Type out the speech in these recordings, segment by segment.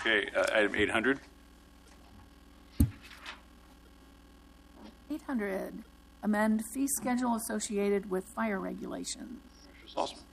Okay, item 800. 800, amend fee schedule associated with fire regulations. Commissioner Salzman.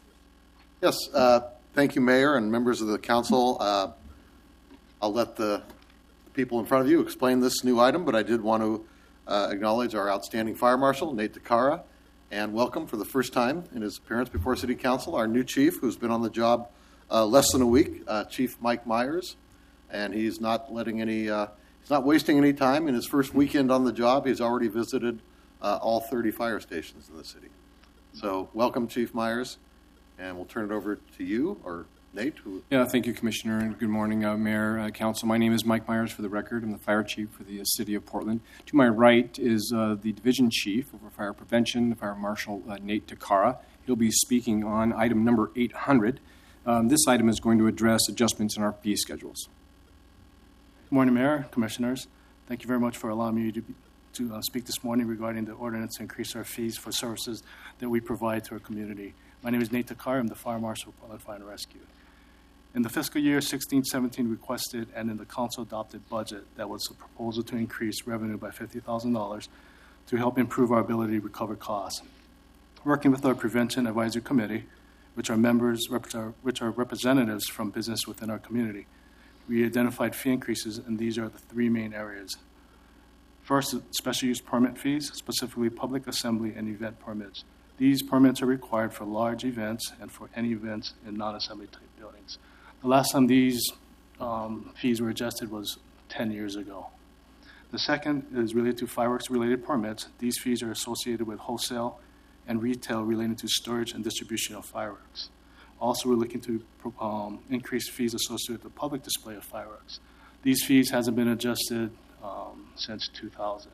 Yes, thank you, Mayor and members of the council. I'll let the people in front of you explain this new item, but I did want to acknowledge our outstanding fire marshal, Nate DeCara, and welcome for the first time in his appearance before City Council, our new chief, who's been on the job less than a week, Chief Mike Myers, and he's not wasting any time. In his first weekend on the job, he's already visited all 30 fire stations in the city. So welcome, Chief Myers, and we'll turn it over to you, or Nate. Yeah, thank you, Commissioner, and good morning, Mayor, Council. My name is Mike Myers, for the record. I'm the fire chief for the city of Portland. To my right is the division chief over fire prevention, the fire marshal, Nate DeCara. He'll be speaking on item number 800. This item is going to address adjustments in our fee schedules. Good morning, Mayor, Commissioners. Thank you very much for allowing me to speak this morning regarding the ordinance to increase our fees for services that we provide to our community. My name is Nate DeCara. I'm the Fire Marshal of Portland Fire and Rescue. In the fiscal year 16-17 requested and in the council adopted budget, that was a proposal to increase revenue by $50,000 to help improve our ability to recover costs. Working with our Prevention Advisory Committee, which are representatives from business within our community, we identified fee increases, and these are the three main areas. First, special use permit fees, specifically public assembly and event permits. These permits are required for large events and for any events in non-assembly type buildings. The last time these fees were adjusted was 10 years ago. The second is related to fireworks-related permits. These fees are associated with wholesale and retail related to storage and distribution of fireworks. Also, we're looking to increase fees associated with the public display of fireworks. These fees hasn't been adjusted since 2000.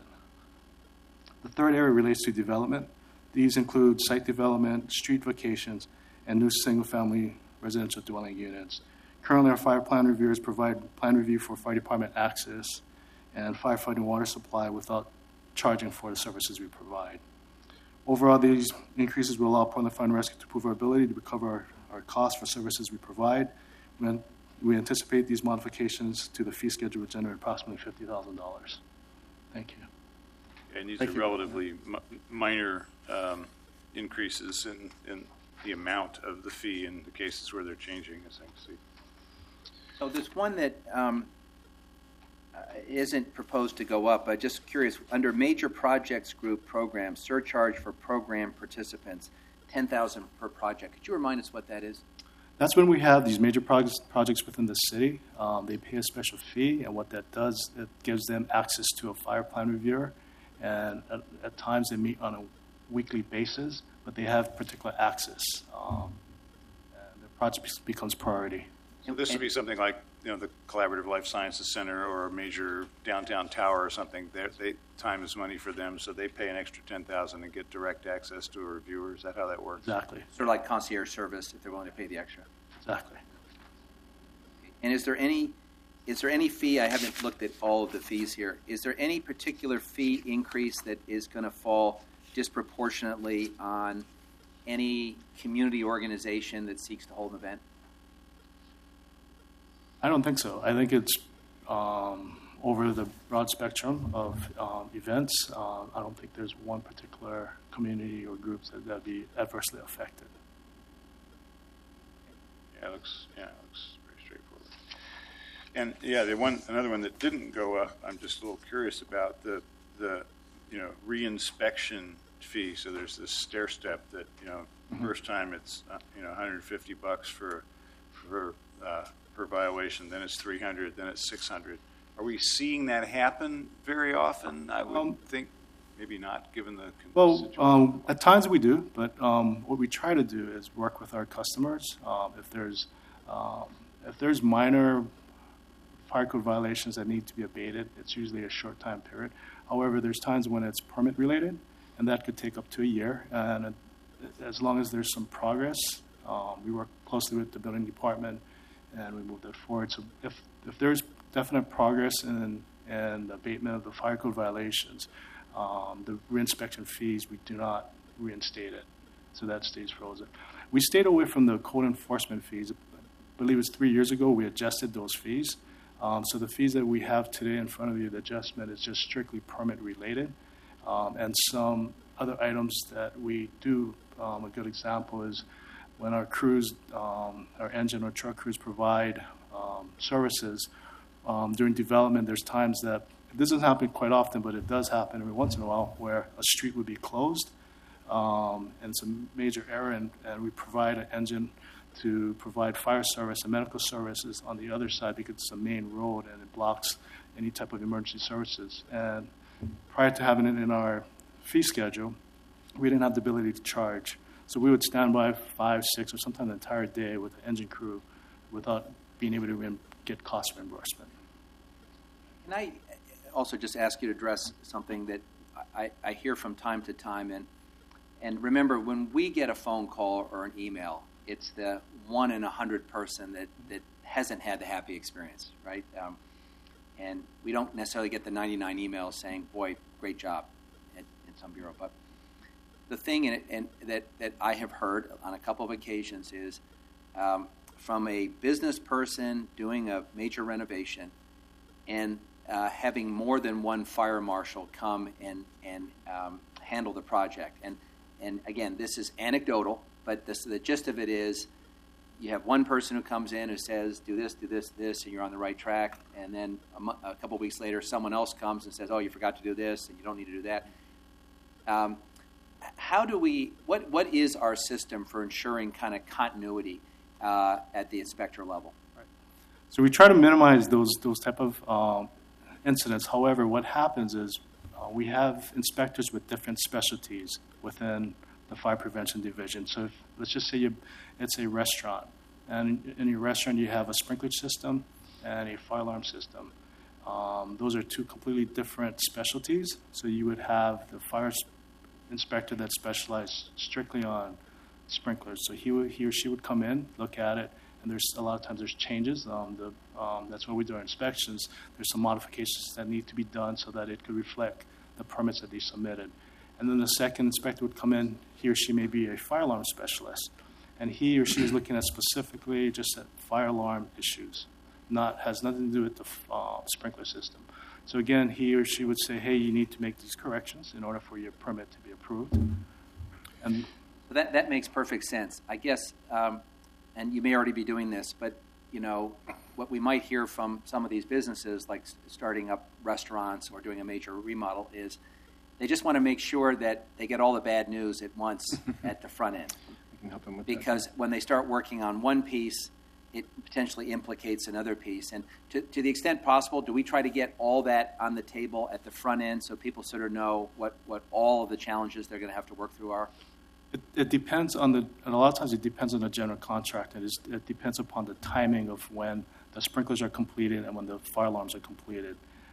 The third area relates to development. These include site development, street vacations, and new single-family residential dwelling units. Currently, our fire plan reviewers provide plan review for fire department access and firefighting water supply without charging for the services we provide. Overall, these increases will allow Portland Fire and Rescue to prove our ability to recover our costs for services we provide. We anticipate these modifications to the fee schedule will generate approximately $50,000. Thank you. And these are relatively minor increases in the amount of the fee in the cases where they're changing, as I can see. So there's one that isn't proposed to go up. I'm just curious, under major projects group program, surcharge for program participants, $10,000 per project. Could you remind us what that is? That's when we have these major projects within the city. They pay a special fee, and what that does, it gives them access to a fire plan reviewer. And at times they meet on a weekly basis, but they have particular access. And the project becomes priority. So this would be something like, the Collaborative Life Sciences Center or a major downtown tower or something. Time is money for them, so they pay an extra $10,000 and get direct access to a reviewer. Is that how that works? Exactly. Sort of like concierge service if they're willing to pay the extra. Exactly. And is there any fee? I haven't looked at all of the fees here. Is there any particular fee increase that is going to fall disproportionately on any community organization that seeks to hold an event? I don't think so. I think it's over the broad spectrum of events. I don't think there's one particular community or groups that would be adversely affected. Yeah, it looks very straightforward. And another one that didn't go up. I'm just a little curious about the reinspection fee. So there's this stair step that first time it's $150 for per violation, then it's $300, then it's $600. Are we seeing that happen very often? I would think maybe not, given the situation. At times we do, but what we try to do is work with our customers. If there's minor fire code violations that need to be abated, it's usually a short time period. However, there's times when it's permit related, and that could take up to a year. And as long as there's some progress, we work closely with the building department, and we move that forward. So if there's definite progress in abatement of the fire code violations, the reinspection fees, we do not reinstate it. So that stays frozen. We stayed away from the code enforcement fees believe it was 3 years ago, we adjusted those fees. So the fees that we have today in front of you, the adjustment is just strictly permit related. And some other items that we do, a good example is when our crews, our engine or truck crews provide services during development, there's times that, it doesn't happen quite often, but it does happen every once in a while, where a street would be closed and it's a major error, and we provide an engine to provide fire service and medical services on the other side because it's a main road and it blocks any type of emergency services. And prior to having it in our fee schedule, we didn't have the ability to charge. So we would stand by 5, 6, or sometimes the entire day with the engine crew without being able to get cost reimbursement. Can I also just ask you to address something that I hear from time to time? And remember, when we get a phone call or an email, it's the 1 in 100 person that hasn't had the happy experience, right? And we don't necessarily get the 99 emails saying, boy, great job in some bureau. But the thing in it, and that I have heard on a couple of occasions is from a business person doing a major renovation and having more than one fire marshal come and handle the project. And again, this is anecdotal, but the gist of it is you have one person who comes in who says, do this, and you're on the right track. And then a couple of weeks later, someone else comes and says, oh, you forgot to do this, and you don't need to do that. How do we, what is our system for ensuring kind of continuity at the inspector level? Right. So we try to minimize those type of incidents. However, what happens is we have inspectors with different specialties within the fire prevention division. So if, let's just say it's a restaurant, and in your restaurant you have a sprinkler system and a fire alarm system. Those are two completely different specialties. So you would have the fire inspector that specializes strictly on sprinklers. So he or she would come in, look at it, and there's a lot of times there's changes. That's when we do our inspections. There's some modifications that need to be done so that it could reflect the permits that they submitted. And then the second inspector would come in. He or she may be a fire alarm specialist, and he or she is looking at specifically just at fire alarm issues, has nothing to do with the sprinkler system. So again, he or she would say, hey, you need to make these corrections in order for your permit to be approved. And that makes perfect sense. I guess, and you may already be doing this, but you know, what we might hear from some of these businesses, like starting up restaurants or doing a major remodel, is they just want to make sure that they get all the bad news at once at the front end. We can help them with because that. When they start working on one piece, it potentially implicates another piece. And to the extent possible, do we try to get all that on the table at the front end so people sort of know what all of the challenges they're going to have to work through are? It depends on and a lot of times it depends on the general contractor. It depends upon the timing of when the sprinklers are completed and when the fire alarms are completed.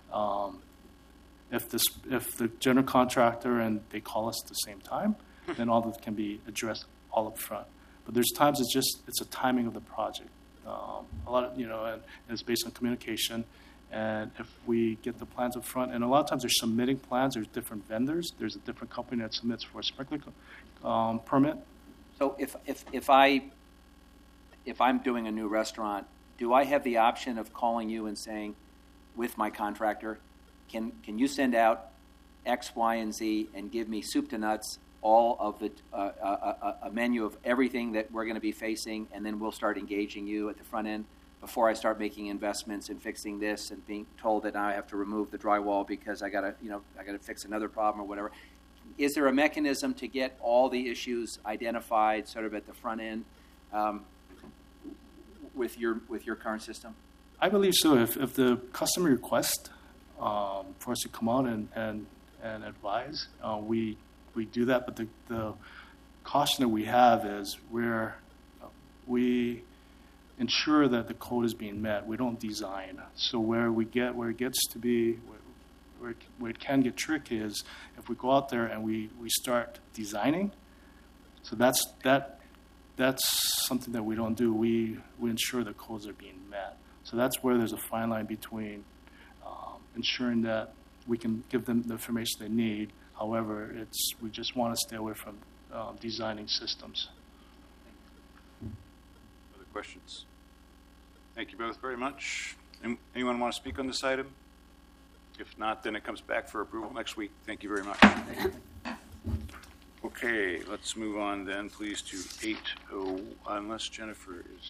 If the general contractor and they call us at the same time, then all that can be addressed all up front. But there's times it's a timing of the project. A lot of, and it's based on communication. And if we get the plans up front, and a lot of times they're submitting plans, there's different vendors. There's a different company that submits for a sprinkler permit. So if I'm doing a new restaurant, do I have the option of calling you and saying, with my contractor, can you send out X, Y, and Z and give me soup to nuts, all of the a menu of everything that we're going to be facing, and then we'll start engaging you at the front end before I start making investments in fixing this and being told that now I have to remove the drywall because I got to fix another problem or whatever. Is there a mechanism to get all the issues identified sort of at the front end with your current system? I believe so. If the customer requests for us to come out and advise, we do that. But the caution that we have is we ensure that the code is being met. We don't design. So where it gets to be, where it can get tricky is if we go out there and we start designing. So that's something that we don't do. We ensure the codes are being met. So that's where there's a fine line between ensuring that we can give them the information they need. However, we just want to stay away from designing systems. Other questions? Thank you both very much. Anyone want to speak on this item? If not, then it comes back for approval next week. Thank you very much. Okay, let's move on then, please, to 8:01, unless Jennifer is